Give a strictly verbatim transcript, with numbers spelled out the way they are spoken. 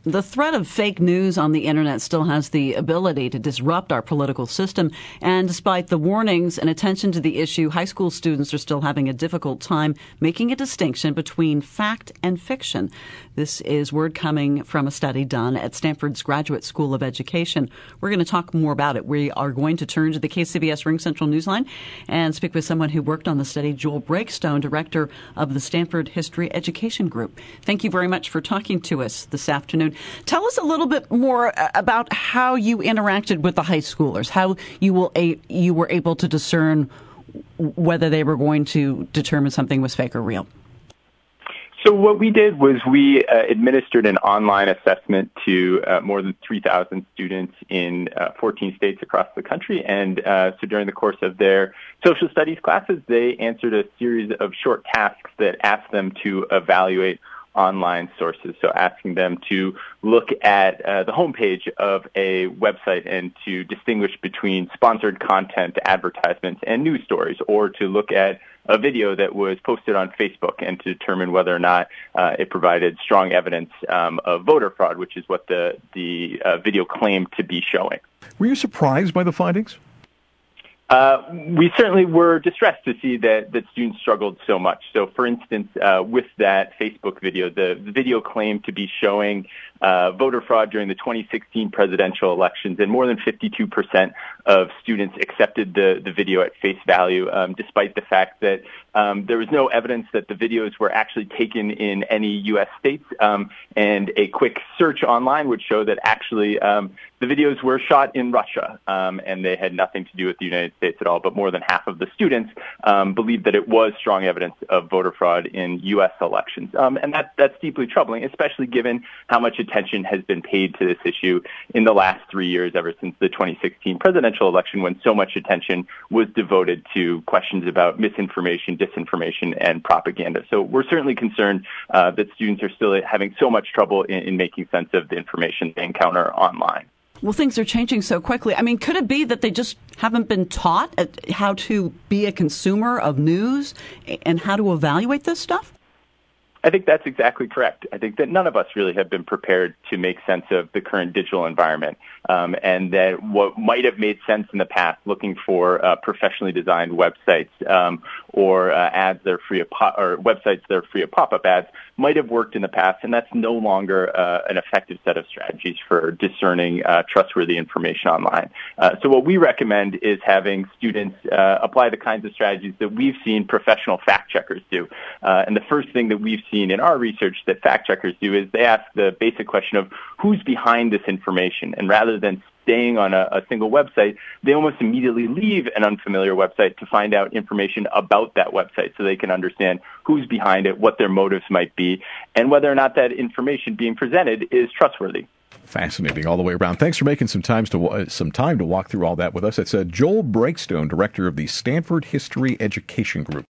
The threat of fake news on the internet still has the ability to disrupt our political system. And despite the warnings and attention to the issue, high school students are still having a difficult time making a distinction between fact and fiction. This is word coming from a study done at Stanford's Graduate School of Education. We're going to talk more about it. We are going to turn to the K C B S RingCentral Newsline and speak with someone who worked on the study, Joel Breakstone, director of the Stanford History Education Group. Thank you very much for talking to us this afternoon. Tell us a little bit more about how you interacted with the high schoolers, how you will a, you were able to discern whether they were going to determine something was fake or real. So what we did was we uh, administered an online assessment to uh, more than three thousand students in uh, fourteen states across the country. And uh, so during the course of their social studies classes, they answered a series of short tasks that asked them to evaluate online sources, so asking them to look at uh, the homepage of a website and to distinguish between sponsored content, advertisements, and news stories, or to look at a video that was posted on Facebook and to determine whether or not uh, it provided strong evidence um, of voter fraud, which is what the, the uh, video claimed to be showing. Were you surprised by the findings? Uh, we certainly were distressed to see that, that students struggled so much. So, for instance, uh, with that Facebook video, the, the video claimed to be showing uh, voter fraud during the twenty sixteen presidential elections, and more than fifty-two percent of students accepted the, the video at face value, um, despite the fact that um, there was no evidence that the videos were actually taken in any U S states, um, and a quick search online would show that actually um, the videos were shot in Russia, um, and they had nothing to do with the United States at all. But more than half of the students um, believed that it was strong evidence of voter fraud in U S elections. Um, and that, that's deeply troubling, especially given how much attention has been paid to this issue in the last three years, ever since the twenty sixteen presidential election, when so much attention was devoted to questions about misinformation, disinformation, and propaganda. So we're certainly concerned uh, that students are still having so much trouble in, in making sense of the information they encounter online. Well, things are changing so quickly. I mean, could it be that they just haven't been taught at how to be a consumer of news and how to evaluate this stuff? I think that's exactly correct. I think that none of us really have been prepared to make sense of the current digital environment, um, and that what might have made sense in the past, looking for uh, professionally designed websites um, or uh, ads that are free of pop- or websites that are free of pop-up ads, might have worked in the past, and that's no longer uh, an effective set of strategies for discerning uh, trustworthy information online. Uh, so what we recommend is having students uh, apply the kinds of strategies that we've seen professional fact checkers do. Uh, and the first thing that we've seen in our research that fact checkers do is they ask the basic question of who's behind this information. And rather than staying on a, a single website, they almost immediately leave an unfamiliar website to find out information about that website so they can understand who's behind it, what their motives might be, and whether or not that information being presented is trustworthy. Fascinating all the way around. Thanks for making some time to uh, some time to walk through all that with us. It's uh, Joel Breakstone, director of the Stanford History Education Group.